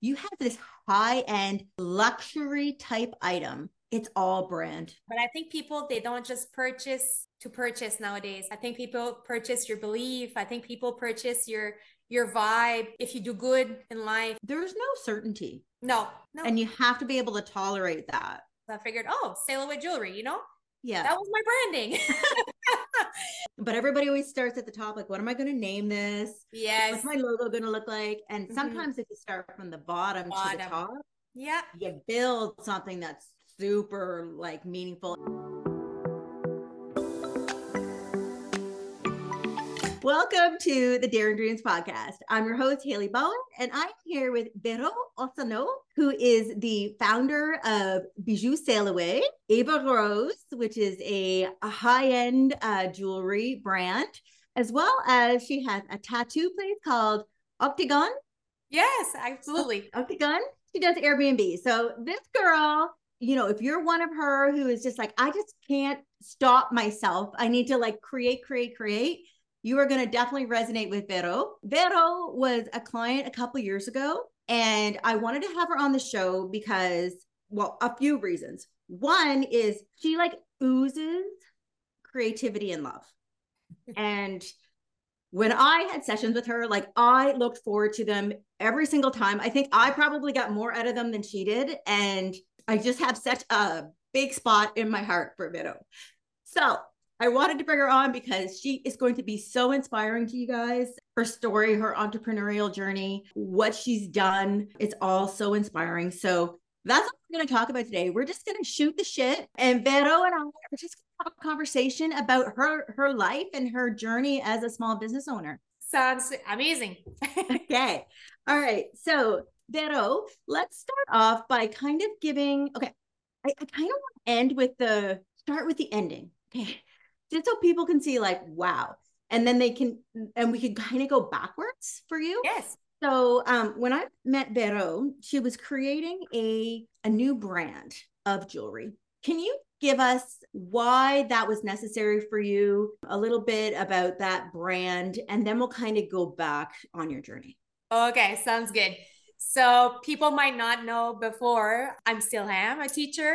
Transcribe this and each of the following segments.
you have this high-end luxury type item. It's all brand. But I think people, they don't just purchase to purchase nowadays. I think people purchase your belief. I think people purchase your vibe. If you do good in life, there's no certainty. No. And you have to be able to tolerate that. I figured, oh, Sail Away jewelry, you know? Yeah. That was my branding. But everybody always starts at the top, like, what am I going to name this? Yes. What's my logo going to look like? And sometimes if you start from the bottom to the top, yeah, you build something that's super like meaningful. Welcome to the Daring Dreams podcast. I'm your host, Haley Bowen, and I'm here with Vero Ossano, who is the founder of Bijou Sail Away, Ava Rose, which is a high-end jewelry brand, as well as she has a tattoo place called Octagon. Yes, absolutely. Octagon. She does Airbnb. So this girl, you know, if you're one of her who is just like, I just can't stop myself, I need to like create, you are going to definitely resonate with Vero. Vero was a client a couple of years ago, and I wanted to have her on the show because, well, a few reasons. One is she like oozes creativity and love. And when I had sessions with her, like I looked forward to them every single time. I think I probably got more out of them than she did. And I just have such a big spot in my heart for Vero. So I wanted to bring her on because she is going to be so inspiring to you guys. Her story, her entrepreneurial journey, what she's done, it's all so inspiring. So that's what we're going to talk about today. We're just going to shoot the shit. And Vero and I are just going to have a conversation about her life and her journey as a small business owner. Sounds amazing. Okay. All right. So Vero, let's start off by kind of giving, I kind of want to end with start with the ending. Okay. Just so people can see like, wow. And then we can kind of go backwards for you. Yes. So when I met Vero, she was creating a new brand of jewelry. Can you give us why that was necessary for you, a little bit about that brand, and then we'll kind of go back on your journey. Okay, sounds good. So people might not know, before I still am a teacher.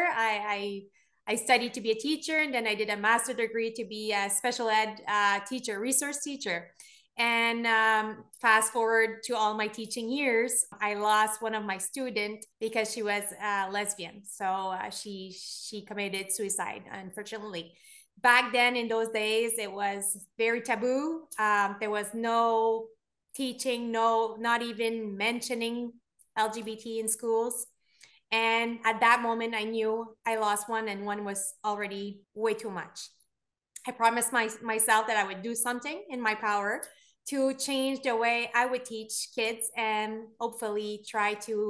I studied to be a teacher, and then I did a master's degree to be a special ed teacher, resource teacher. And fast forward to all my teaching years, I lost one of my students because she was lesbian. So she committed suicide, unfortunately. Back then, in those days, it was very taboo. There was no teaching, not even mentioning LGBT in schools. And at that moment, I knew I lost one, and one was already way too much. I promised myself that I would do something in my power to change the way I would teach kids, and hopefully try to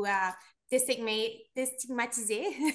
destigmatize.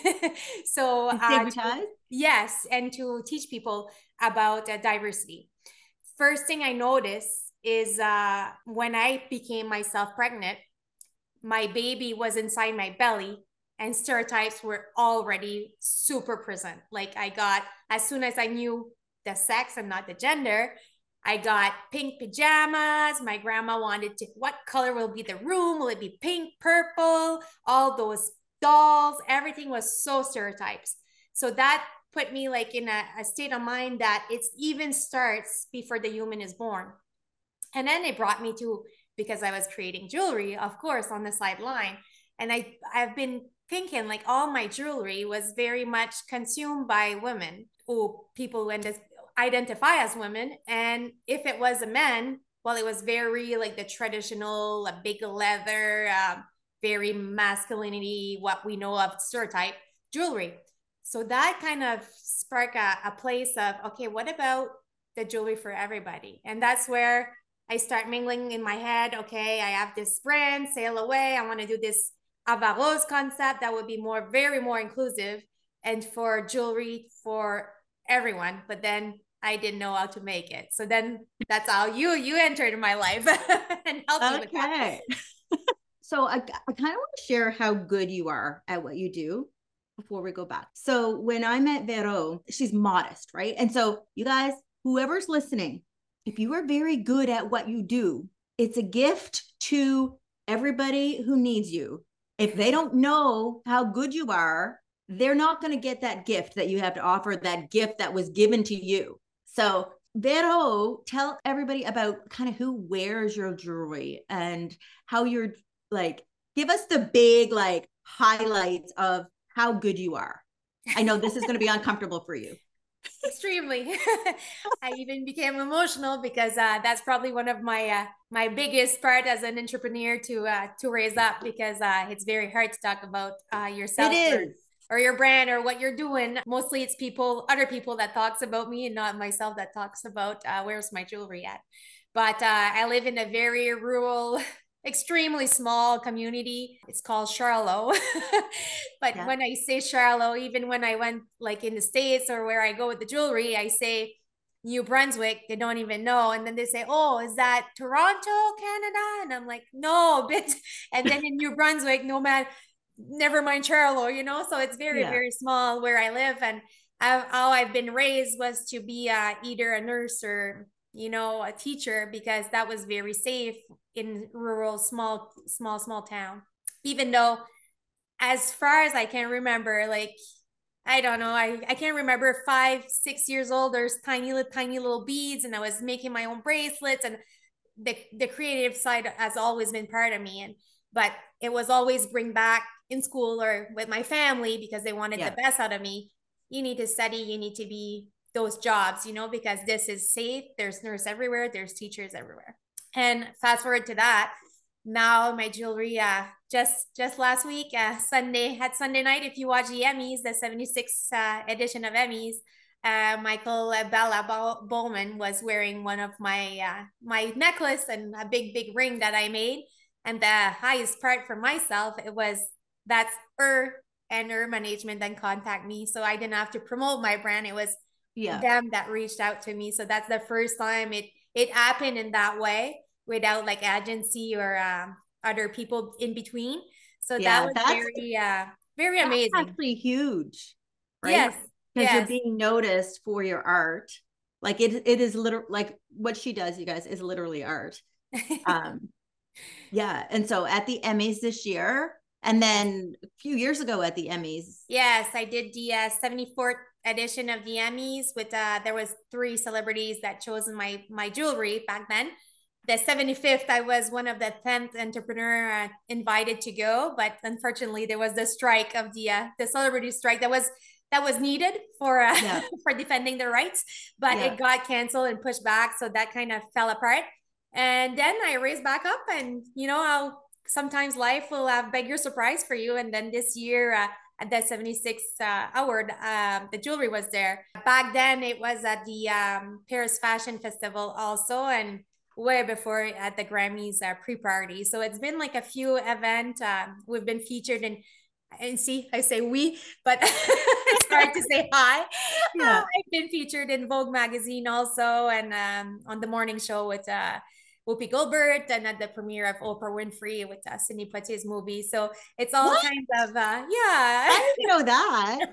So yes, and to teach people about diversity. First thing I noticed is when I became myself pregnant, my baby was inside my belly, and stereotypes were already super present. Like I got, as soon as I knew the sex and not the gender, I got pink pajamas. My grandma wanted to, what color will be the room? Will it be pink, purple? All those dolls, everything was so stereotypes. So that put me like in a state of mind that it even starts before the human is born. And then it brought me to, because I was creating jewelry, of course, on the sideline. And I've been thinking like all my jewelry was very much consumed by women, or people who identify as women. And if it was a man, well, it was very like the traditional, a big leather, very masculinity, what we know of stereotype jewelry. So that kind of sparked a place of, okay, what about the jewelry for everybody? And that's where I start mingling in my head. Okay, I have this brand, Sail Away. I want to do this Ava Rose concept that would be very more inclusive and for jewelry for everyone. But then I didn't know how to make it. So then that's how you entered my life and helped me with that. So I kind of want to share how good you are at what you do before we go back. So when I met Vero, she's modest, right? And so you guys, whoever's listening, if you are very good at what you do, it's a gift to everybody who needs you. if they don't know how good you are, they're not going to get that gift that you have to offer, that gift that was given to you. So, Vero, tell everybody about kind of who wears your jewelry and how you're like, give us the big like highlights of how good you are. I know this is going to be uncomfortable for you. Extremely. I even became emotional because that's probably one of my my biggest part as an entrepreneur to raise up, because it's very hard to talk about yourself or your brand or what you're doing. Mostly it's other people that talks about me and not myself that talks about where's my jewelry at. But I live in a very rural, extremely small community. It's called Charlotte. But when I say Charlotte, even when I went like in the States or where I go with the jewelry, I say New Brunswick. They don't even know. And then they say, oh, is that Toronto, Canada? And I'm like, no, bitch. And then in New Brunswick, no man, never mind Charlotte, you know? So it's very, very small where I live. And how I've been raised was to be either a nurse or, you know, a teacher, because that was very safe in rural, small town. Even though, as far as I can remember, like, I don't know, I can't remember, 5, 6 years old, there's tiny little beads, and I was making my own bracelets, and the creative side has always been part of me. But it was always bring back in school or with my family, because they wanted the best out of me. You need to study, you need to be those jobs, you know, because this is safe. There's nurse everywhere, there's teachers everywhere. And fast forward to that, now my jewelry, just last week, Sunday night, if you watch the Emmys, the 76th edition of Emmys, Michael Bella Bowman was wearing one of my my necklace and a big ring that I made. And the highest part for myself, that's her and her management then contact me. So I didn't have to promote my brand. It was them that reached out to me. So that's the first time it happened in that way, without like agency or other people in between. So that was very amazing. That's actually huge, right? Because you're being noticed for your art. Like it is literally, like what she does, you guys, is literally art. And so at the Emmys this year, and then a few years ago at the Emmys. Yes, I did the 74th edition of the Emmys with there was 3 celebrities that chose my jewelry back then. The 75th, I was one of the 10th entrepreneur invited to go, but unfortunately there was the strike of the celebrity strike that was needed for for defending their rights, but it got canceled and pushed back, so that kind of fell apart. And then I raised back up, and you know how sometimes life will have bigger surprise for you. And then this year at the 76th award, the jewelry was there. Back then it was at the Paris Fashion Festival also, and way before at the Grammys pre-party. So it's been like a few events. We've been featured in, and see, I say we, but it's hard to say hi. I've been featured in Vogue magazine also, and on the morning show with Whoopi Goldberg, and at the premiere of Oprah Winfrey with Sidney Poitier's movie. So it's all kinds of I didn't know that.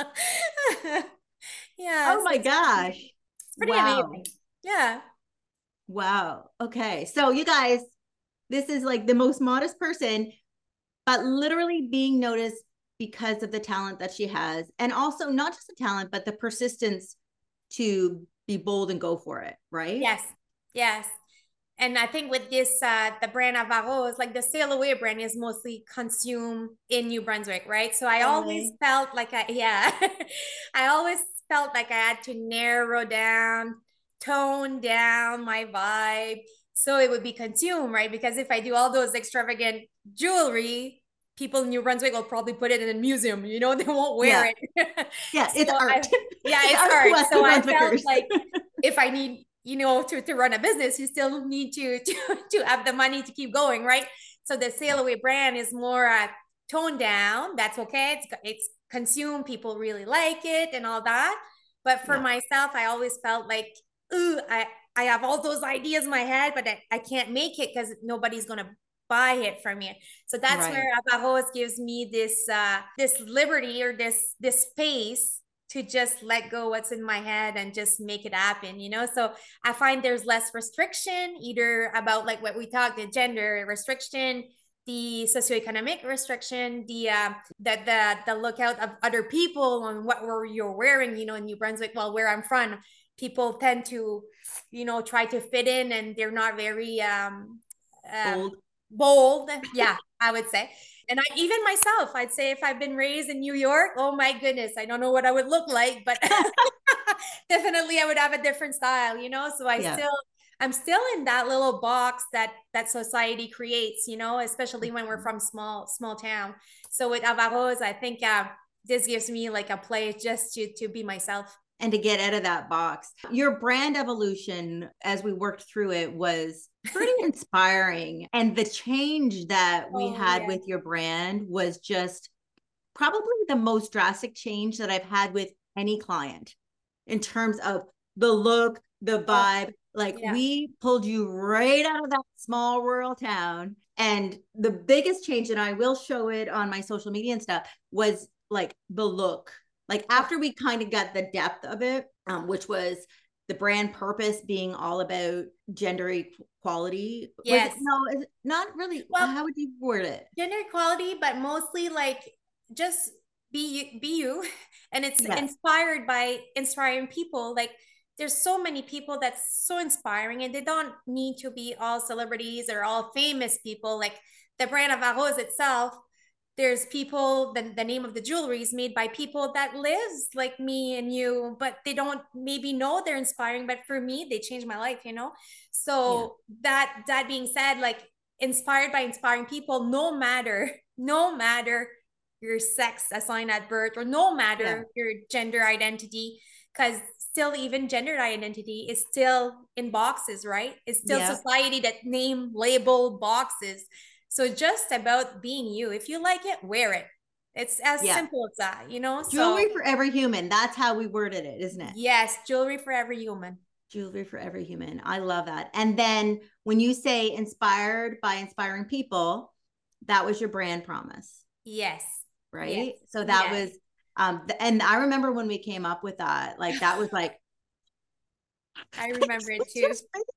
Oh my gosh. It's pretty amazing. Yeah. Wow. Okay. So you guys, this is like the most modest person, but literally being noticed because of the talent that she has. And also not just the talent, but the persistence to be bold and go for it. Right? Yes. Yes. And I think with this, the brand Avaros, like the Sail Away brand is mostly consumed in New Brunswick, right? So I always felt like I always felt like I had to narrow down, tone down my vibe so it would be consumed, right? Because if I do all those extravagant jewelry, people in New Brunswick will probably put it in a museum, you know, they won't wear it. It's art. It's art. So I felt like if I need, you know, to run a business, you still need to have the money to keep going, right? So the Sail Away brand is more toned down. That's okay. It's consumed. People really like it and all that. But for myself, I always felt like, ooh, I have all those ideas in my head, but I can't make it because nobody's gonna buy it from me. So that's where Avaros gives me this this liberty or this space to just let go what's in my head and just make it happen, you know? So I find there's less restriction, either about like what we talked, the gender restriction, the socioeconomic restriction, the lookout of other people on what you're wearing, in New Brunswick, well, where I'm from, people tend to, try to fit in, and they're not very bold. Yeah, I would say. And even myself, I'd say if I've been raised in New York, oh my goodness, I don't know what I would look like, but definitely I would have a different style, So I'm still in that little box that society creates, especially when we're from small town. So with Avaroz, I think this gives me like a place just to be myself. And to get out of that box. Your brand evolution, as we worked through it, was pretty inspiring. And the change that we had with your brand was just probably the most drastic change that I've had with any client in terms of the look, the vibe. We pulled you right out of that small rural town. And the biggest change, and I will show it on my social media and stuff, was like the look. Like after we kind of got the depth of it, which was the brand purpose being all about gender equality. Yes. No, not really. Well, how would you word it? Gender equality, but mostly like just be you. And it's inspired by inspiring people. Like there's so many people that's so inspiring, and they don't need to be all celebrities or all famous people. Like the brand of Avaroz itself, there's people, the name of the jewelry is made by people that lives like me and you, but they don't maybe know they're inspiring. But for me, they changed my life, So that being said, like inspired by inspiring people, no matter your sex assigned at birth, or no matter your gender identity, because still even gender identity is still in boxes, right? It's still society that label boxes. So just about being you. If you like it, wear it. It's as simple as that, Jewelry for every human. That's how we worded it, isn't it? Yes, jewelry for every human. Jewelry for every human. I love that. And then when you say inspired by inspiring people, that was your brand promise. Yes. Right? Yes. So that was and I remember when we came up with that, like that was like I remember it too.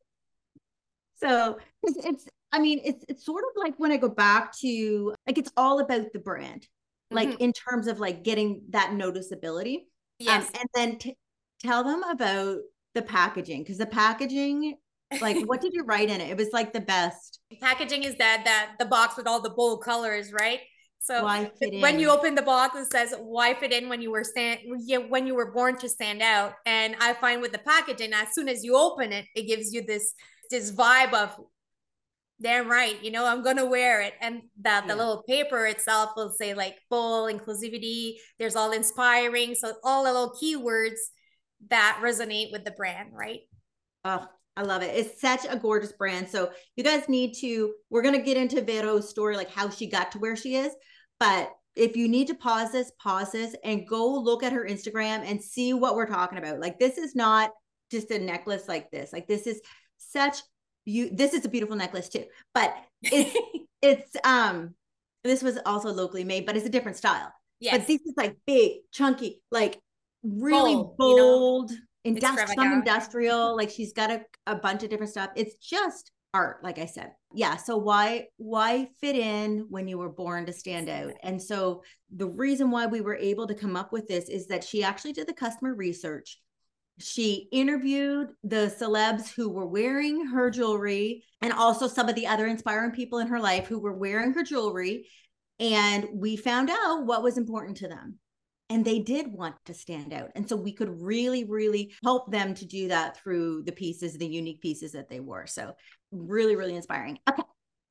So it's sort of like when I go back to like, it's all about the brand, like in terms of like getting that noticeability. Yes. And then tell them about the packaging, because the packaging, like what did you write in it? It was like the best. Packaging is that the box with all the bold colors, right? So when you open the box, it says "Why fit in when you were born to stand out." And I find with the packaging, as soon as you open it, it gives you this vibe of, damn right, I'm gonna wear it. And the little paper itself will say like full inclusivity. There's all inspiring, so all the little keywords that resonate with the brand, right? Oh, I love it. It's such a gorgeous brand. So you guys we're going to get into Vero's story, like how she got to where she is. But if you need to pause this and go look at her Instagram and see what we're talking about. Like this is not just a necklace like this. Like this is this is a beautiful necklace too. But it's this was also locally made, but it's a different style. Yes. But this is like big, chunky, like really bold, industrial. Like she's got a bunch of different stuff. It's just art, like I said. Yeah. So why fit in when you were born to stand out? And so the reason why we were able to come up with this is that she actually did the customer research. She interviewed the celebs who were wearing her jewelry, and also some of the other inspiring people in her life who were wearing her jewelry. And we found out what was important to them. And they did want to stand out. And so we could really, really help them to do that through the unique pieces that they wore. So really, really inspiring. Okay.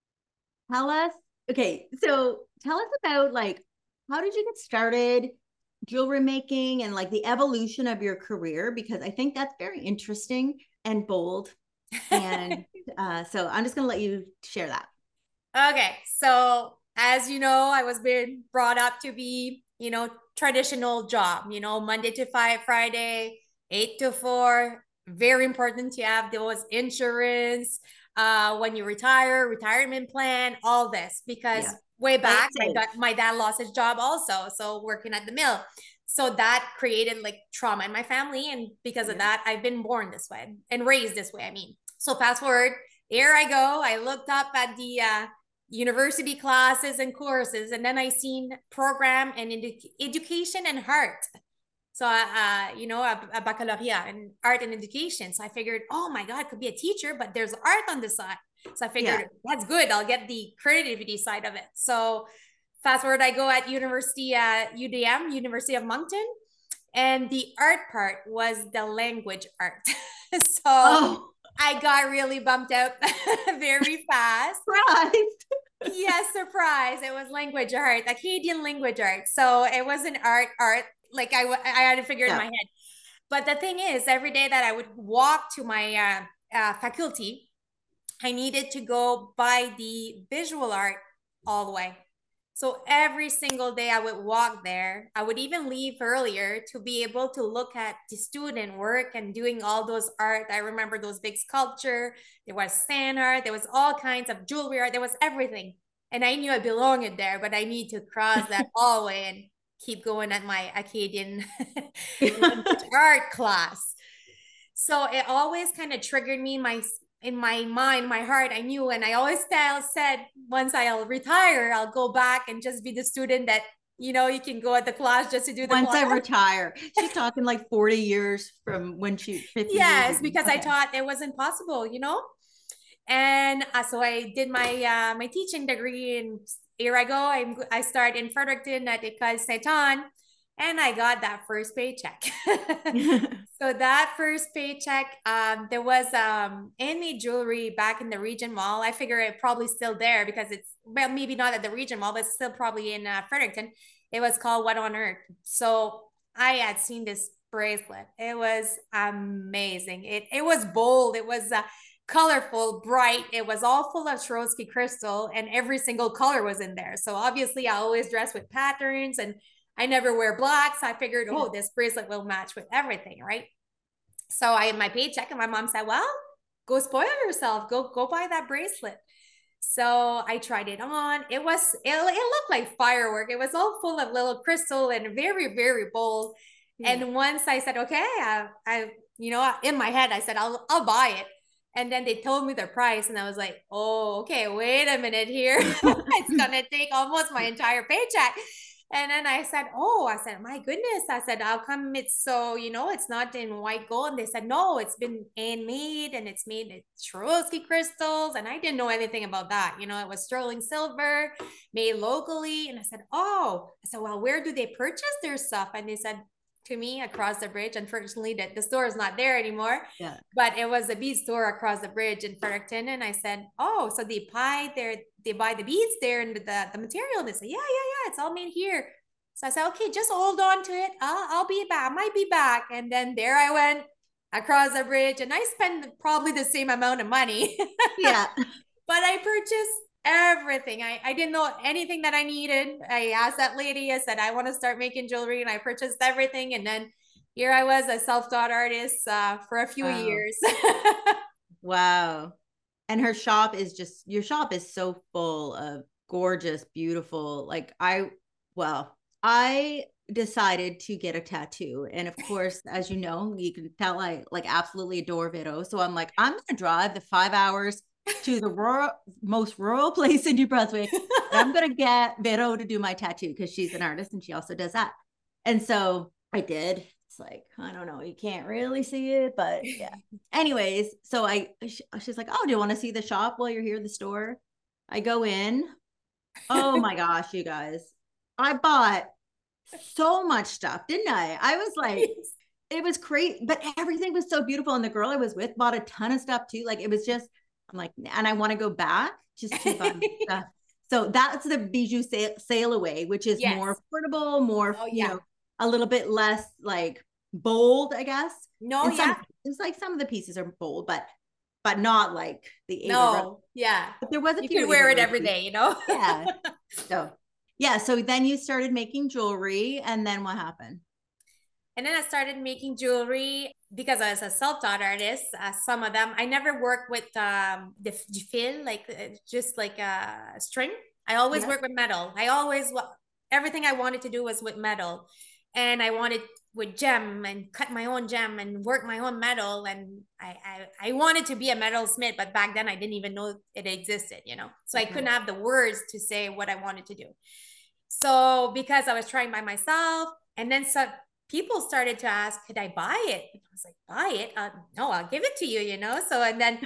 So tell us about like, how did you get started jewelry making and like the evolution of your career? Because I think that's very interesting and bold. And so I'm just going to let you share that. Okay. So as you know, I was being brought up to be, traditional job, Monday to Friday, 8 to 4. Very important to have those insurance when you retire, retirement plan, all this, because way back, my dad lost his job also. So working at the mill. So that created like trauma in my family. And because of that, I've been born this way and raised this way. So fast forward, here I go. I looked up at university classes and courses. And then I seen program and education and art. So, a baccalaureate in art and education. So I figured, oh my God, could be a teacher, but there's art on the side. So I figured that's good. I'll get the creativity side of it. So fast forward, I go at university at UDM, University of Moncton. And the art part was the language art. So I got really bumped out very fast. Surprised. Yes, surprise. It was language art, Acadian language art. So it wasn't art. Like I had to figure it in my head. But the thing is, every day that I would walk to my faculty, I needed to go by the visual art all the way. So every single day I would walk there. I would even leave earlier to be able to look at the student work and doing all those art. I remember those big sculpture. There was sand art. There was all kinds of jewelry art. There was everything. And I knew I belonged there, but I need to cross that hallway and keep going at my Acadian art class. So it always kind of triggered me in my mind, my heart, I knew. And I always said, once I'll retire, I'll go back and just be the student that, you can go at the class just to do the Once class. I retire. She's talking like 40 years from when she 50 Yes, years. because I thought it wasn't possible, And so I did my my teaching degree, and here I go. I start in Fredericton at École Saint-Anne, and I got that first paycheck. So that first paycheck, there was handmade jewelry back in the Regent Mall. I figure it probably still there because it's, well, maybe not at the Regent Mall, but still probably in Fredericton. It was called What on Earth. So I had seen this bracelet. It was amazing. It was bold. It was colorful, bright. It was all full of Swarovski crystal, and every single color was in there. So obviously I always dress with patterns, and I never wear black. So I figured, oh, this bracelet will match with everything, right? So I had my paycheck, and my mom said, well, go spoil yourself. Go buy that bracelet. So I tried it on. It looked like firework. It was all full of little crystal and very, very bold. And once I said, okay, I in my head, I said, I'll buy it. And then they told me the price, and I was like, oh, okay, wait a minute here. It's gonna take almost my entire paycheck. And then I said, my goodness. I said, how come it's so, it's not in white gold? And they said, no, it's been handmade, and it's made with Swarovski crystals. And I didn't know anything about that. It was sterling silver, made locally. And I said, well, where do they purchase their stuff? And they said to me, across the bridge. Unfortunately, that the store is not there anymore. Yeah. But it was a bead store across the bridge in Fredericton. And I said, so they buy the beads there and the material. They say, yeah, it's all made here. So I said, okay, just hold on to it. I'll be back. I might be back. And then there I went across the bridge, and I spent probably the same amount of money. Yeah. But I purchased everything. I didn't know anything that I needed. I asked that lady, I said, I want to start making jewelry, and I purchased everything. And then here I was, a self-taught artist for a few years. Wow. And your shop is so full of gorgeous, beautiful, like I decided to get a tattoo. And of course, as you know, you can tell I like absolutely adore Vero. So I'm like, I'm going to drive the 5 hours to the most rural place in New Brunswick. And I'm going to get Vero to do my tattoo because she's an artist and she also does that. And so I did. It's like, I don't know, you can't really see it, but yeah. Anyways, so she's like, oh, do you want to see the shop while you're here, the store? I go in. Oh my gosh, you guys. I bought so much stuff, didn't I? I was like, it was crazy, but everything was so beautiful. And the girl I was with bought a ton of stuff too. Like it was just, I'm like, and I want to go back just to buy stuff. So that's the bijou sail away, which is more affordable, more, a little bit less like bold, I guess. No, it's like some of the pieces are bold, but not like the But there was a you few could wear it every day, Yeah. So then you started making jewelry, and then what happened? And then I started making jewelry because I was a self-taught artist. Some of them I never worked with the fil, like just like a string. I always work with metal. Everything I wanted to do was with metal. and I wanted with gem and cut my own gem and work my own metal. And I wanted to be a metalsmith, but back then I didn't even know it existed, you know? So I couldn't have the words to say what I wanted to do. So because I was trying by myself, and then some people started to ask, could I buy it? And I was like, buy it? No, I'll give it to you, you know? So, and then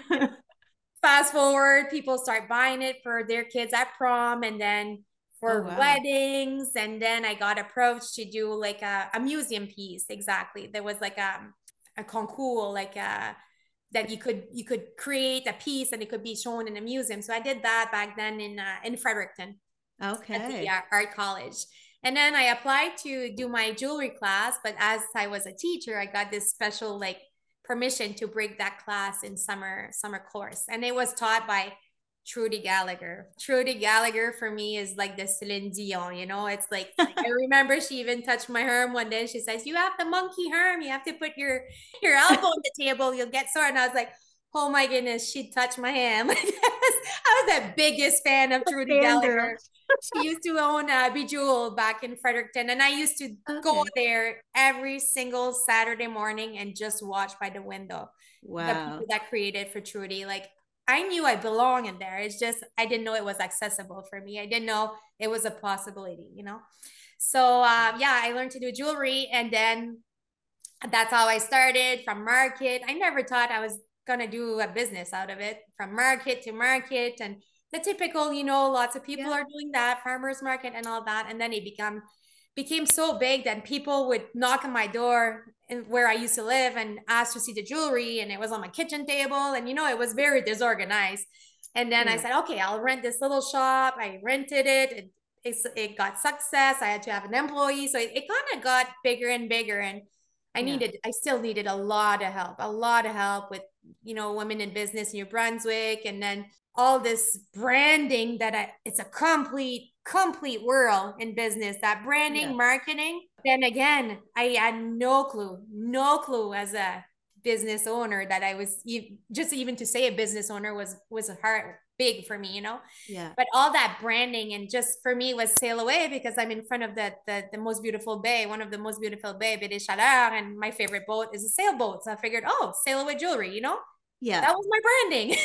fast forward, people start buying it for their kids at prom, and then for weddings. And then I got approached to do like a museum piece. Exactly. There was like a concours, like that you could create a piece and it could be shown in a museum. So I did that back then in Fredericton. Okay. At the art college. And then I applied to do my jewelry class, but as I was a teacher, I got this special like permission to break that class in summer course. And it was taught by Trudy Gallagher. Trudy Gallagher for me is like the Celine Dion, you know, it's like, I remember she even touched my arm one day. She says, you have the monkey arm. You have to put your elbow on the table. You'll get sore. And I was like, oh my goodness, she touched my hand. I was the biggest fan of Trudy Gallagher. She used to own Bejeweled back in Fredericton. And I used to go there every single Saturday morning and just watch by the window. Wow. The people that created for Trudy. Like, I knew I belong in there. It's just, I didn't know it was accessible for me. I didn't know it was a possibility, you know? So yeah, I learned to do jewelry. And then that's how I started from market. I never thought I was going to do a business out of it, from market to market. And the typical, you know, lots of people are doing that, farmers market and all that. And then it became so big that people would knock on my door where I used to live and ask to see the jewelry. And it was on my kitchen table. And, you know, it was very disorganized. And then I said, okay, I'll rent this little shop. I rented it. It got success. I had to have an employee. So it kind of got bigger and bigger. And I still needed a lot of help with, you know, women in business in New Brunswick. And then all this branding it's a complete world in business, that branding, marketing. Then again, I had no clue as a business owner that I was just even to say a business owner was big for me, you know? Yeah. But all that branding, and just for me was sail away, because I'm in front of the most beautiful bay, one of the most beautiful bay, Baie des Chaleurs, and my favorite boat is a sailboat. So I figured, sail away jewelry, you know? Yeah. That was my branding.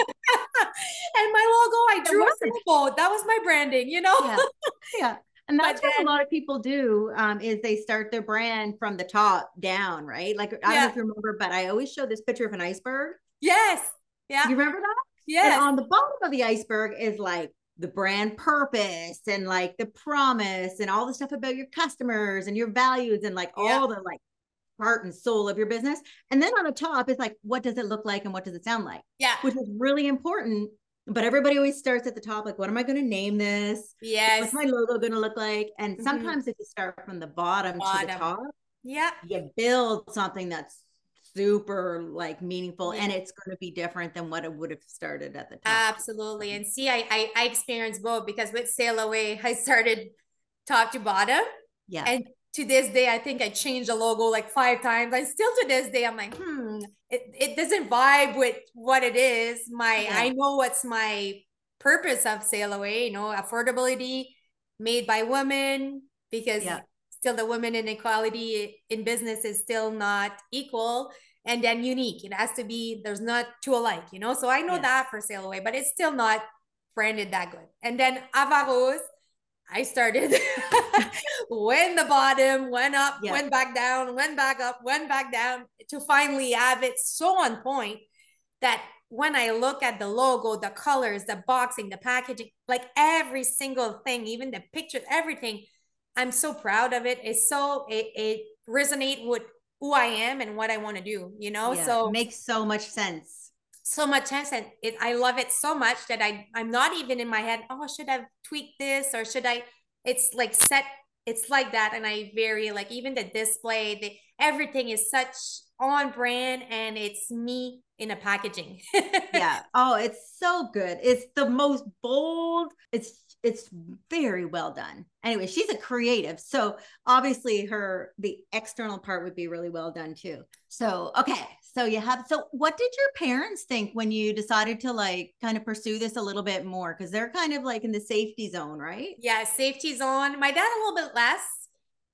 And my logo, I drew a sailboat. That was my branding, you know? Yeah. Yeah. And that's what a lot of people do, is they start their brand from the top down, right? Like, I don't know if you remember, but I always show this picture of an iceberg. Yes. Yeah. You remember that? Yes. And on the bottom of the iceberg is like the brand purpose and like the promise and all the stuff about your customers and your values and like all the like heart and soul of your business. And then on the top is like, what does it look like and what does it sound like? Yeah. Which is really important. But everybody always starts at the top, like, what am I going to name this? Yes. What's my logo going to look like? And sometimes if you start from the bottom to the top, you build something that's super like meaningful, and it's going to be different than what it would have started at the top. Absolutely. And see, I experienced both, because with Sail Away, I started top to bottom. Yeah. And to this day, I think I changed the logo like 5 times. I still, to this day, I'm like, it doesn't vibe with what it is. I know what's my purpose of Sail Away, you know, affordability, made by women, because still the women inequality in business is still not equal. And then unique. It has to be, there's not two alike, you know? So I know that for Sail Away, but it's still not branded that good. And then Avaros, I started when the bottom, went up, went back down, went back up, went back down, to finally have it so on point that when I look at the logo, the colors, the boxing, the packaging, like every single thing, even the pictures, everything, I'm so proud of it. It's so, it resonates with who I am and what I want to do, you know? So it makes so much sense. So much sense. And I love it so much that I'm not even in my head, should I tweak this, or should I, it's like set, it's like that. And I very like, even the display, everything is such on brand, and it's me in a packaging. Yeah. Oh, it's so good. It's the most bold. It's very well done. Anyway, she's a creative. So obviously the external part would be really well done too. So, okay. So what did your parents think when you decided to like kind of pursue this a little bit more? Cause they're kind of like in the safety zone, right? Yeah. Safety zone. My dad, a little bit less.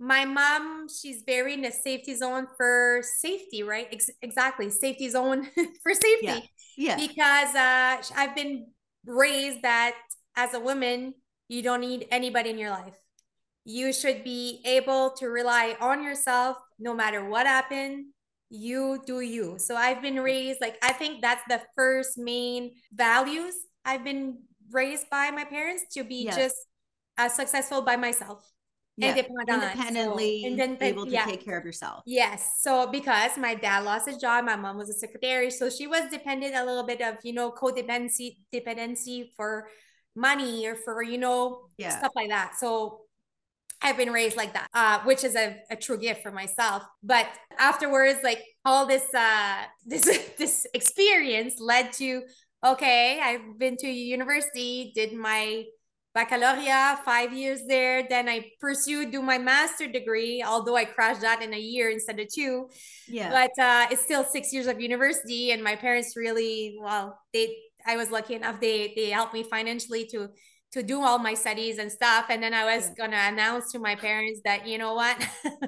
My mom, she's very in a safety zone for safety, right? Exactly. Safety zone for Yeah. safety. Yeah. Because I've been raised that as a woman, you don't need anybody in your life. You should be able to rely on yourself no matter what happened. You do you. So I've been raised, like, I think that's the first main values I've been raised by my parents, to be Yes. just successful by myself. Yeah. Independently, Independently able to take care of yourself. Yes. So because my dad lost his job, my mom was a secretary. So she was dependent a little bit of, dependency for money or for, stuff like that. So I've been raised like that, which is a true gift for myself. But afterwards, like, all this this experience led to, okay, I've been to university, did my baccalaureate, 5 years there. Then I do my master degree, although I crashed that in a year instead of two. Yeah. But it's still 6 years of university. And my parents really, well, I was lucky enough, they helped me financially to do all my studies and stuff. And then I was gonna announce to my parents that, you know what,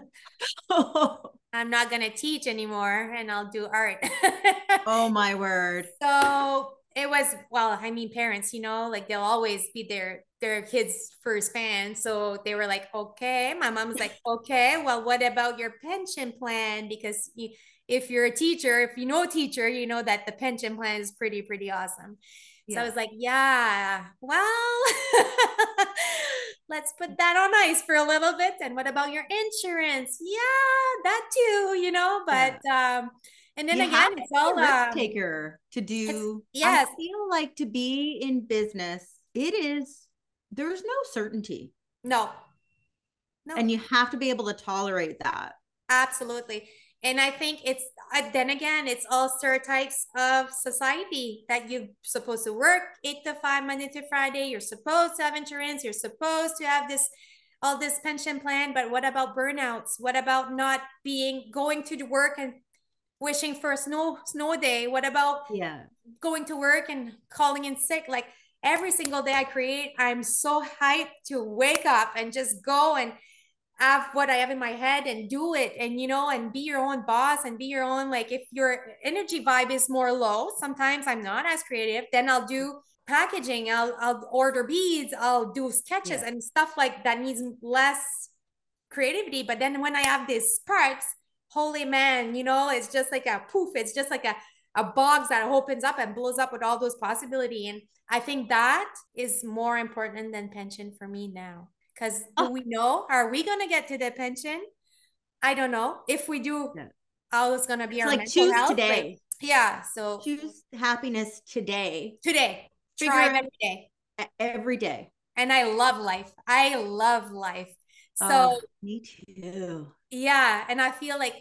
I'm not gonna teach anymore and I'll do art. Oh my word. So it was, well, I mean, parents, like, they'll always be their kids' first fan. So they were like, okay. My mom was like, okay, well, what about your pension plan? Because if you're a teacher, if you know a teacher, you know that the pension plan is pretty awesome. So I was like, yeah, well, let's put that on ice for a little bit. And what about your insurance? Yeah, that too, but and then again, it's all risk taker to do. Yes. I feel like to be in business, there's no certainty. No. And you have to be able to tolerate that. Absolutely. And I think then again, it's all stereotypes of society that you're supposed to work 8 to 5, Monday to Friday. You're supposed to have insurance. You're supposed to have all this pension plan. But what about burnouts? What about not going to the work and wishing for a snow day? What about going to work and calling in sick? Like, every single day I'm so hyped to wake up and just go and have what I have in my head and do it, and and be your own boss and be your own, like, if your energy vibe is more low, sometimes I'm not as creative, then I'll do packaging, I'll order beads, I'll do sketches and stuff like that needs less creativity. But then when I have these sparks, holy man, it's just like a poof, it's just like a box that opens up and blows up with all those possibilities. And I think that is more important than pension for me now. Because do we know, are we going to get to the pension? I don't know. If we do, how is going to be our mental health? Today. So choose happiness today. Try every day. Every day. And I love life. So me too. Yeah. And I feel like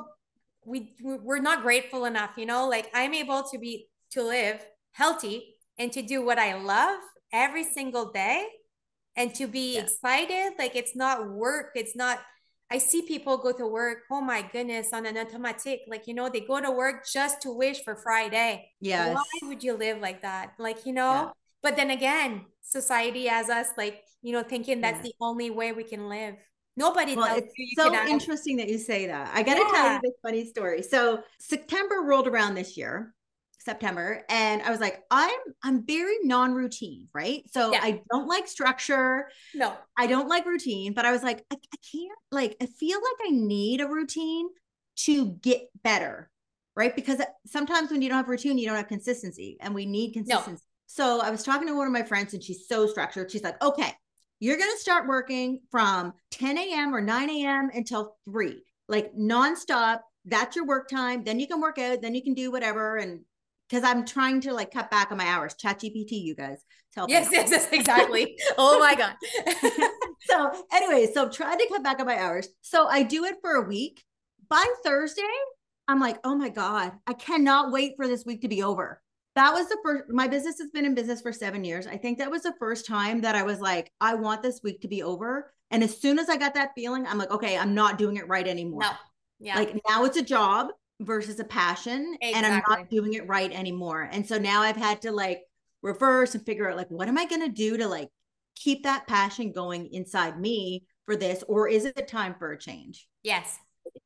we're not grateful enough, like, I'm able to live healthy and to do what I love every single day. And to be excited, like, it's not work. I see people go to work, oh my goodness, on an automatic, like, they go to work just to wish for Friday. Yes. Why would you live like that? Like, but then again, society has us, like, thinking that's the only way we can live. Nobody tells you. It's so interesting that you say that. I got to tell you this funny story. So September rolled around this year. September, and I was like, I'm very non-routine, right? So I don't like structure. No, I don't like routine, but I was like, I can't, like, I feel like I need a routine to get better, right? Because sometimes when you don't have routine, you don't have consistency, and we need consistency. No. So I was talking to one of my friends, and she's so structured. She's like, okay, you're going to start working from 10 a.m. or 9 a.m. until 3, like nonstop. That's your work time. Then you can work out, then you can do whatever. And because I'm trying to, like, cut back on my hours. ChatGPT, you guys. Yes, exactly. Oh my God. So anyway, so trying to cut back on my hours. So I do it for a week. By Thursday, I'm like, oh my God, I cannot wait for this week to be over. That was the first, my business has been in business for 7 years. I think that was the first time that I was like, I want this week to be over. And as soon as I got that feeling, I'm like, okay, I'm not doing it right anymore. No. Yeah. Like, now it's a job versus a passion. Exactly. And I'm not doing it right anymore. And so now I've had to, like, reverse and figure out, like, what am I going to do to, like, keep that passion going inside me for this, or is it time for a change? Yes.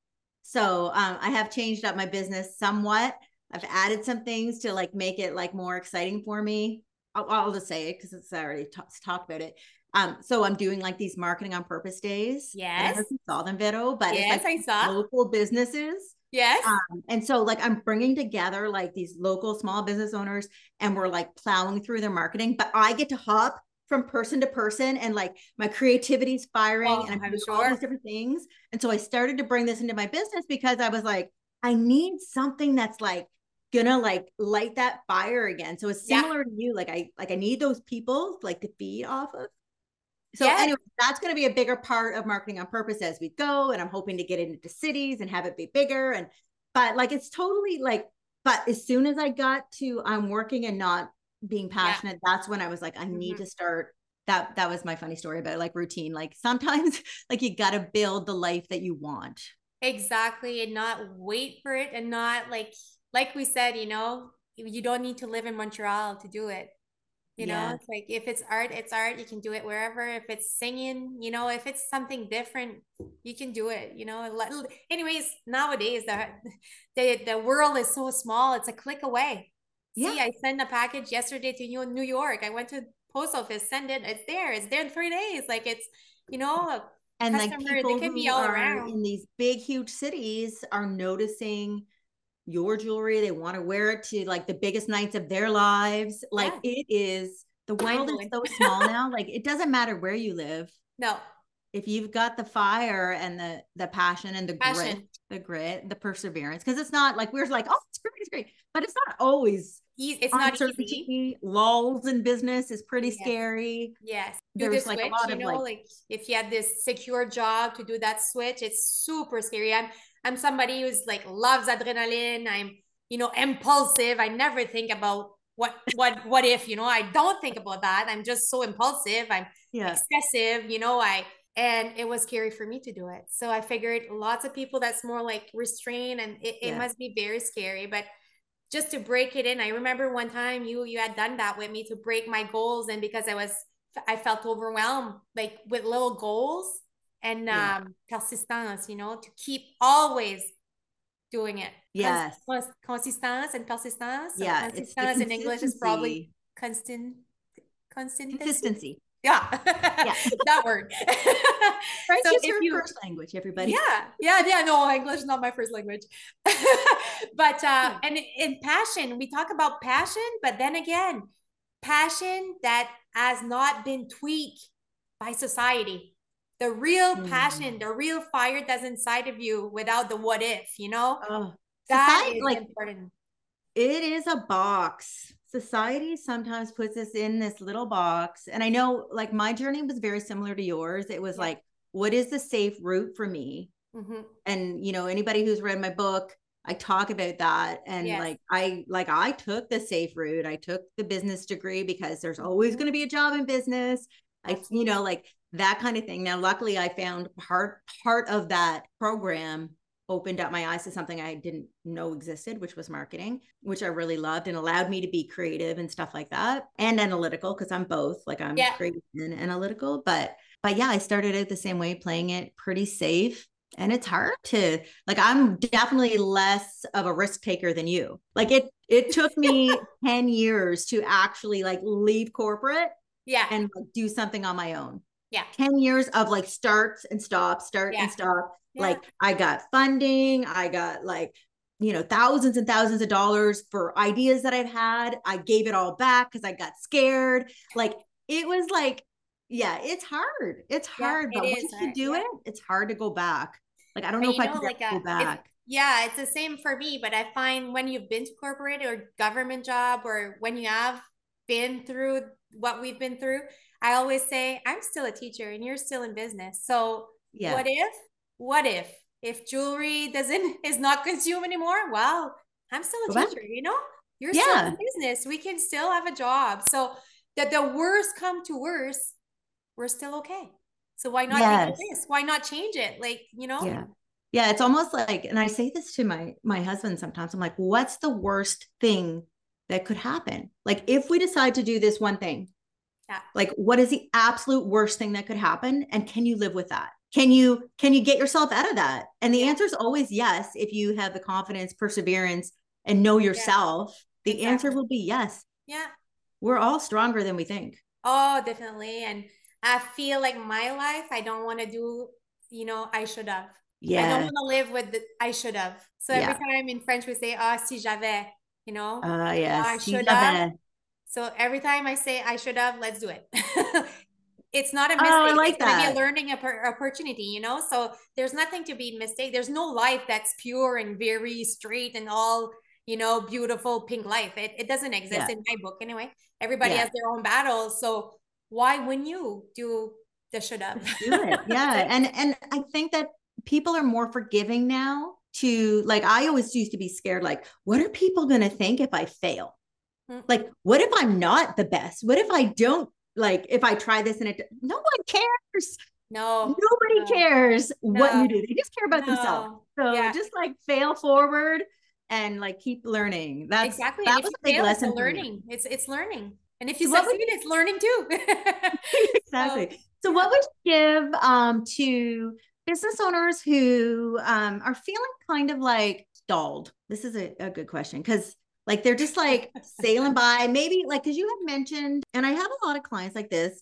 So I have changed up my business somewhat. I've added some things to like make it like more exciting for me. I'll just say it because it's already talked about it. So I'm doing like these marketing on purpose days. Yes. I don't know if you saw them, Vero, but yes, it's like I saw local businesses. Yes. And so like I'm bringing together like these local small business owners, and we're like plowing through their marketing, but I get to hop from person to person, and like my creativity is firing, and I'm doing all these different things. And so I started to bring this into my business because I was like, I need something that's like gonna like light that fire again. So it's similar to you. Like I need those people like to feed off of. So anyway, that's going to be a bigger part of marketing on purpose as we go. And I'm hoping to get into cities and have it be bigger. And, but like, it's totally like, but as soon as I got to, I'm working and not being passionate, that's when I was like, I need to start. That was my funny story about like routine. Like sometimes like you got to build the life that you want. Exactly. And not wait for it, and not like we said, you know, you don't need to live in Montreal to do it. You know, it's like if it's art, it's art. You can do it wherever. If it's singing, you know, if it's something different, you can do it. You know, anyways, nowadays the world is so small. It's a click away. See, I sent a package yesterday to New York. I went to post office, send it. It's there. It's there in 3 days. Like it's, you know, and like people who are in these big, huge cities are noticing your jewelry. They want to wear it to like the biggest nights of their lives. Like it is, the world is so small now. Like it doesn't matter where you live. No. If you've got the fire and the passion and the grit, the perseverance, because it's not like we're like, oh, it's great, but it's not always. It's not easy. Lulls in business is pretty scary. Yes. There's like switch, a lot of like if you had this secure job to do that switch, it's super scary. I'm somebody who's like loves adrenaline. I'm, you know, impulsive. I never think about what if, you know, I don't think about that. I'm just so impulsive. I'm excessive, you know, and it was scary for me to do it. So I figured lots of people that's more like restrained, and it must be very scary, but just to break it in. I remember one time you had done that with me to break my goals. And because I felt overwhelmed, like with little goals and persistence, you know, to keep always doing it. Yes. Consistence and persistence. So consistence in English is probably consistency. Yeah. That word. French is your first language, everybody. No, English is not my first language. But and in passion, we talk about passion, but then again, passion that has not been tweaked by society. The real passion, the real fire that's inside of you without the what if, you know? That is like important. It is a box. Society sometimes puts us in this little box. And I know like my journey was very similar to yours. It was like, what is the safe route for me? And, you know, anybody who's read my book, I talk about that. And I took the safe route. I took the business degree because there's always going to be a job in business. You know, like that kind of thing. Now, luckily I found part of that program opened up my eyes to something I didn't know existed, which was marketing, which I really loved and allowed me to be creative and stuff like that, and analytical, because I'm both. Like I'm creative and analytical, but yeah, I started out the same way, playing it pretty safe. And it's hard to, like, I'm definitely less of a risk taker than you. Like it took me 10 years to actually like leave corporate and like, do something on my own. 10 years of like starts and stops, and stop. Like I got funding, I got like, you know, thousands and thousands of dollars for ideas that I've had. I gave it all back because I got scared. Like it was like, it's hard. It's hard, but once you do it, it's hard to go back. Like, I don't know if I can go back. It's the same for me, but I find when you've been to corporate or government job, or when you have been through what we've been through, I always say, I'm still a teacher and you're still in business. So what if jewelry is not consumed anymore? Well, I'm still a teacher, you know, you're still in business. We can still have a job. So that the worst come to worst, we're still okay. So why not take this? Why not change it? Like, you know? Yeah. It's almost like, and I say this to my husband sometimes, I'm like, what's the worst thing that could happen? Like if we decide to do this one thing Yeah. Like, what is the absolute worst thing that could happen? And can you live with that? Can you get yourself out of that? And the answer is always yes. If you have the confidence, perseverance, and know yourself, the answer will be yes. Yeah. We're all stronger than we think. Oh, definitely. And I feel like my life, I don't want to do, I should have. Yeah. I don't want to live with the I should have. So every time in French we say, ah, si j'avais, I should have. So every time I say I should have, let's do it. It's not a mistake. I like it's going to be a learning opportunity, So there's nothing to be mistake. There's no life that's pure and very straight and all, beautiful pink life. It doesn't exist in my book anyway. Everybody has their own battles. So why wouldn't you do the should have? Do it. Yeah. and I think that people are more forgiving now to, like, I always used to be scared, like, what are people going to think if I fail? Like, what if I'm not the best? What if I don't, like, if I try this and no one cares. Nobody cares what you do. They just care about themselves. So just like fail forward and like keep learning. That's exactly. That was a big lesson. It's learning. It's learning. And if you succeed, it's learning too. Exactly. So what would you give to business owners who are feeling kind of like stalled? This is a good question, because like they're just like sailing by, maybe like, because you had mentioned, and I have a lot of clients like this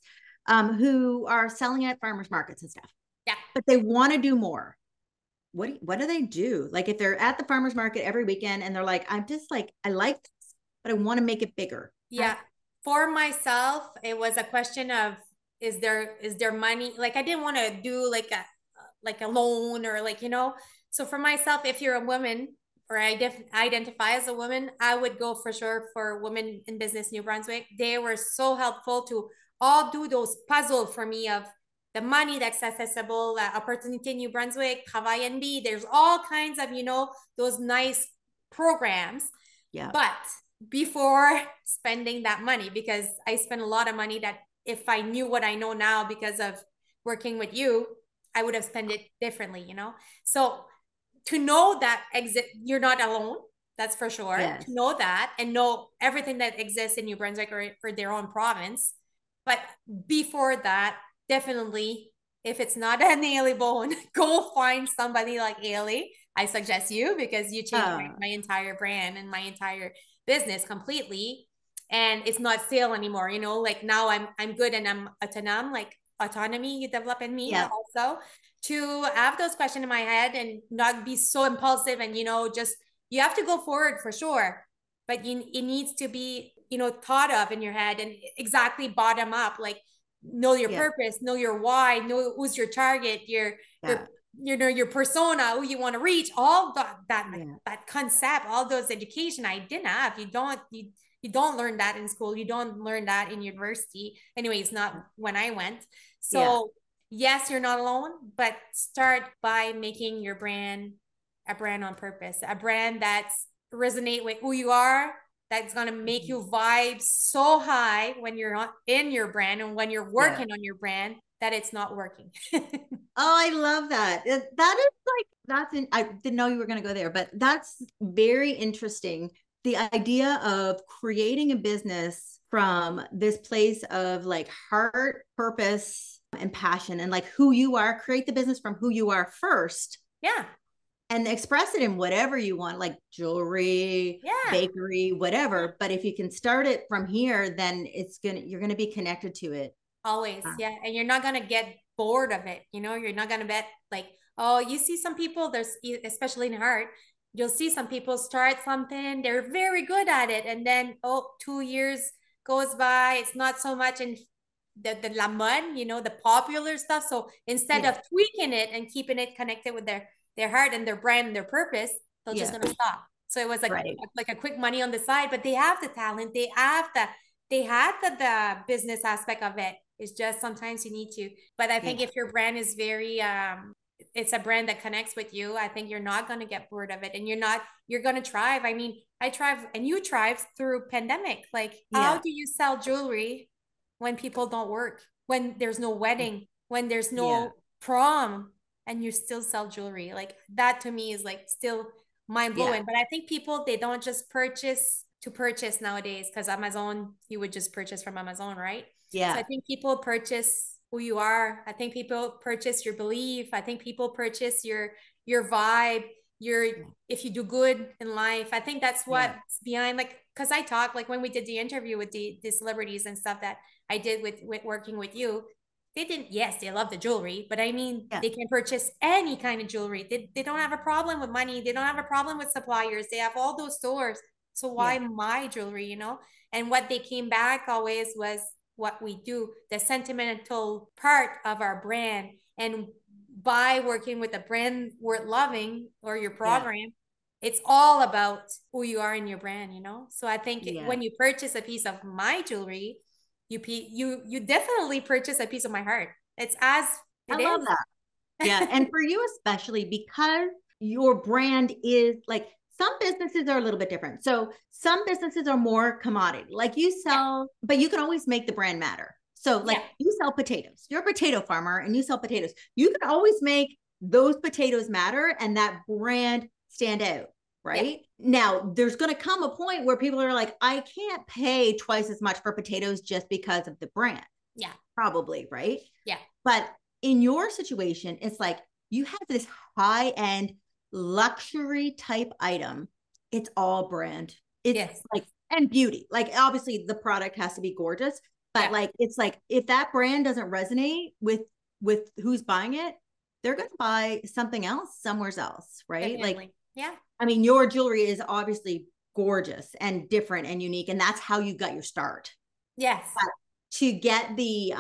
who are selling at farmers markets and stuff. Yeah. But they want to do more. What do they do? Like if they're at the farmers market every weekend and they're like, I'm just like, I like this, but I want to make it bigger. Yeah. For myself, it was a question of, is there money? Like I didn't want to do like a loan or like, so for myself, if you're a woman, or I identify as a woman, I would go for sure for Women in Business New Brunswick. They were so helpful to all do those puzzles for me of the money that's accessible, Opportunity New Brunswick, Travail NB. There's all kinds of, those nice programs. Yeah. But before spending that money, because I spent a lot of money that if I knew what I know now because of working with you, I would have spent it differently, So to know that you're not alone, that's for sure. Yes. To know that and know everything that exists in New Brunswick or for their own province. But before that, definitely, if it's not an Ailey Bone, go find somebody like Ailey. I suggest you, because you changed my entire brand and my entire business completely. And it's not sale anymore, like now I'm good and I'm autonomy you develop in me also. To have those questions in my head and not be so impulsive and, just, you have to go forward for sure, but it needs to be, thought of in your head and exactly bottom up, like know your purpose, know your why, know who's your target, your persona, who you want to reach, all that concept, all those education I didn't have. You don't learn that in school. You don't learn that in university. Anyways, not when I went. So yes, you're not alone, but start by making your brand a brand on purpose, a brand that's resonate with who you are, that's going to make you vibe so high when you're in your brand and when you're working on your brand that it's not working. I love that. I didn't know you were going to go there, but that's very interesting. The idea of creating a business from this place of like heart, purpose, and passion, and like who you are. Create the business from who you are first. Yeah. And express it in whatever you want, like jewelry, bakery, whatever. But if you can start it from here, then you're gonna be connected to it. Always. Yeah. And you're not gonna get bored of it. You're not gonna bet like, oh, you see some people, there's especially in art, you'll see some people start something, they're very good at it. And then 2 years goes by, it's not so much in the la mode, the popular stuff. So instead of tweaking it and keeping it connected with their heart and their brand and their purpose, they're just gonna stop. So it was like a quick money on the side, but they have the talent, they have the business aspect of it. It's just sometimes you need to. But I think if your brand is very it's a brand that connects with you, I think you're not going to get bored of it, and you're going to thrive. I mean, I thrive and you thrive through pandemic. Like how do you sell jewelry when people don't work, when there's no wedding, when there's no prom, and you still sell jewelry? Like that to me is like still mind blowing. But I think people, they don't just purchase to purchase nowadays, because Amazon, you would just purchase from Amazon, right? Yeah. So I think people purchase who you are. I think people purchase your belief. I think people purchase your vibe, your if you do good in life. I think that's what's behind, like, because I talk, like when we did the interview with the celebrities and stuff that I did with working with you, they didn't, yes, they love the jewelry, but I mean, they can purchase any kind of jewelry. They don't have a problem with money. They don't have a problem with suppliers. They have all those stores. So why my jewelry, you know? And what they came back always was what we do, the sentimental part of our brand. And by working with a brand worth loving or your program, it's all about who you are in your brand, you know? So I think when you purchase a piece of my jewelry, you definitely purchase a piece of my heart. It's as it I love that. Yeah. And for you especially, because your brand is like, some businesses are a little bit different. So some businesses are more commodity, like you sell, but you can always make the brand matter. So like you sell potatoes, you're a potato farmer and you sell potatoes. You can always make those potatoes matter and that brand stand out. Right now, there's going to come a point where people are like, I can't pay twice as much for potatoes just because of the brand. Yeah. Probably. Right. Yeah. But in your situation, it's like you have this high end luxury type item. It's all brand. It's like, and beauty. Like obviously the product has to be gorgeous, but like, it's like, if that brand doesn't resonate with who's buying it, they're going to buy something else somewhere else. Right. Definitely. Like, I mean, your jewelry is obviously gorgeous and different and unique. And that's how you got your start. Yes. But to get the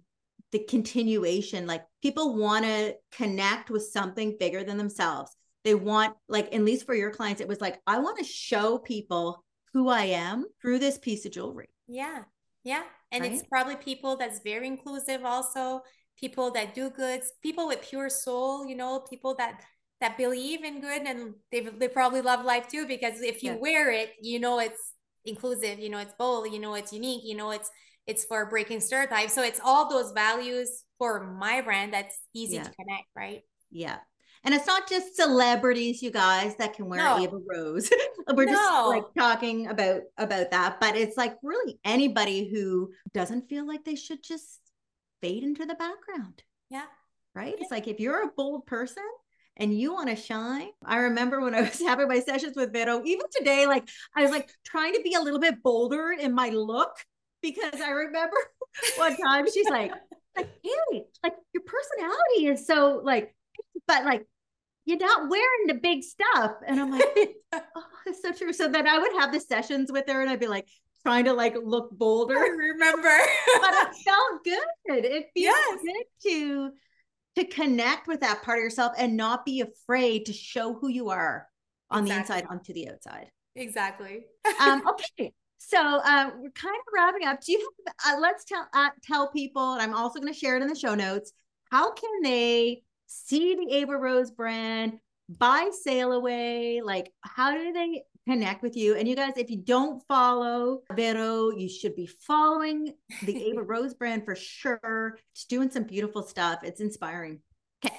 continuation, like people want to connect with something bigger than themselves. They want, like, at least for your clients, it was like, I want to show people who I am through this piece of jewelry. Yeah. Yeah. And it's probably people that's very inclusive also, people that do goods, people with pure soul, you know, people that believe in good, and they probably love life too, because if you wear it, you know, it's inclusive, you know, it's bold, you know, it's unique, you know, it's for breaking stereotypes. So it's all those values for my brand that's easy to connect, right? Yeah. And it's not just celebrities, you guys, that can wear Ava Rose. We're just like talking about that, but it's like really anybody who doesn't feel like they should just fade into the background. Yeah. Right. It's like, if you're a bold person and you want to shine. I remember when I was having my sessions with Vero, even today, like I was like trying to be a little bit bolder in my look, because I remember one time she's like, Haley, like your personality is so like, but like, you're not wearing the big stuff. And I'm like, oh, it's so true. So then I would have the sessions with her and I'd be like, trying to like look bolder. I remember. But it felt good. It feels good to connect with that part of yourself and not be afraid to show who you are on the inside onto the outside. Exactly. Okay. So we're kind of wrapping up. Do you have, let's tell people, and I'm also going to share it in the show notes, how can they see the Ava Rose brand, buy Sail Away? Like, how do they connect with you? And you guys, if you don't follow Vero, you should be following the Ava Rose brand for sure. It's doing some beautiful stuff. It's inspiring. Okay.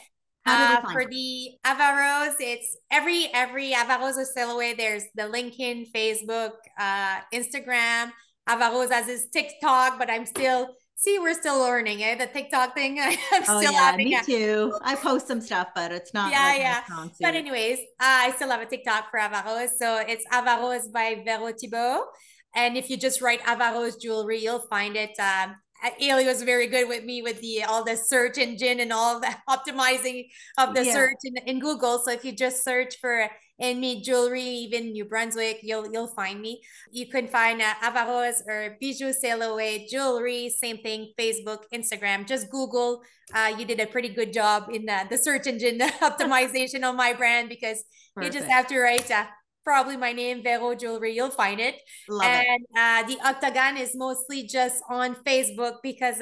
For the Ava Rose, it's every Ava Rose or Sail Away. There's the LinkedIn, Facebook, Instagram. Ava Rose has his TikTok, but I'm still, we're still learning the TikTok thing. I'm still having me too. I post some stuff, but it's not But anyways, I still have a TikTok for Ava Rose. So it's Ava Rose by Vero Thibault. And if you just write Ava Rose jewelry, you'll find it. Ailey was very good with me with all the search engine and all the optimizing of the search in Google. So if you just search for any jewelry, even New Brunswick, you'll find me. You can find Ava Rose or Bijou Sail Away jewelry, same thing, Facebook, Instagram. Just Google. You did a pretty good job in the search engine optimization on my brand, because you just have to write probably my name, Vero Jewelry, you'll find it. The Octagon is mostly just on Facebook, because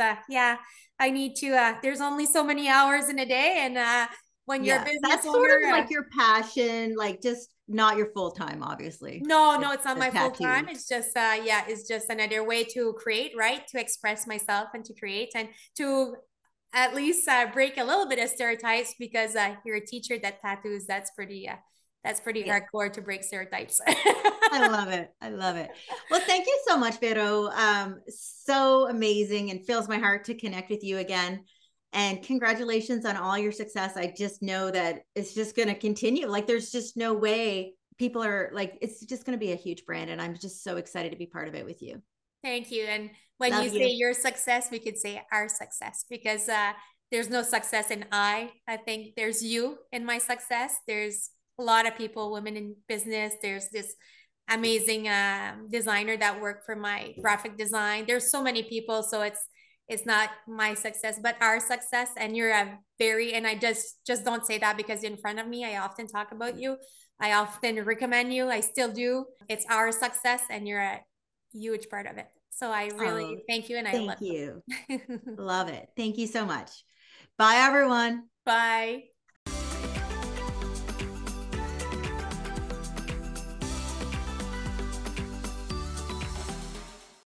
I need to, there's only so many hours in a day. And when you're a business that's owner, sort of like your passion, like just not your full-time, obviously. No, it's not my full-time. It's just, it's just another way to create, right? To express myself and to create and to at least break a little bit of stereotypes, because you're a teacher that tattoos, that's pretty That's pretty hardcore to break stereotypes. I love it. I love it. Well, thank you so much, Vero. So amazing, and fills my heart to connect with you again. And congratulations on all your success. I just know that it's just going to continue. Like, there's just no way people are like, it's just going to be a huge brand. And I'm just so excited to be part of it with you. Thank you. And when you say your success, we could say our success, because there's no success in I think there's you in my success. There's a lot of people, women in business. There's this amazing designer that worked for my graphic design. There's so many people. So it's not my success, but our success. And you're a very, and I just don't say that because you're in front of me. I often talk about you. I often recommend you. I still do. It's our success, and you're a huge part of it. So I really thank you. And I love you. Love it. Thank you so much. Bye, everyone. Bye.